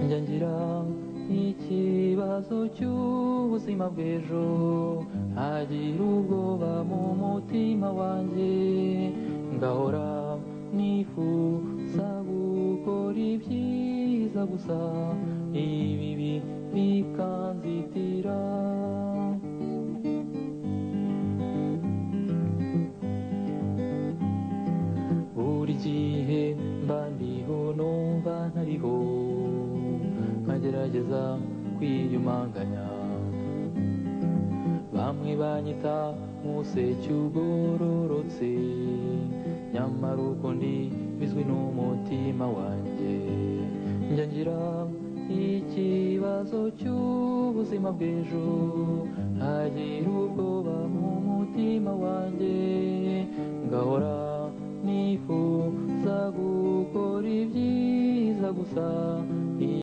njya ngira ikibazo cy'ubuzima bw'ejo, ntagira ubwoba mu mutima wanjye, ngahora nifuza gukora ibyiza gusa, ibibi bikanzitira. Buri gihe mba ndiho numva ntariho, nkagerageza kwiyumanganya, bamwe banyita nk'umuseke ugororotse, nyamara uko ndi bizwi n'umutima wanjye. Njya ngira ikibazo cy'ubuzima bw'ejo, ntagira ubwoba mu mutima wanjye, ngahora nifuza gukora ibyiza gusa.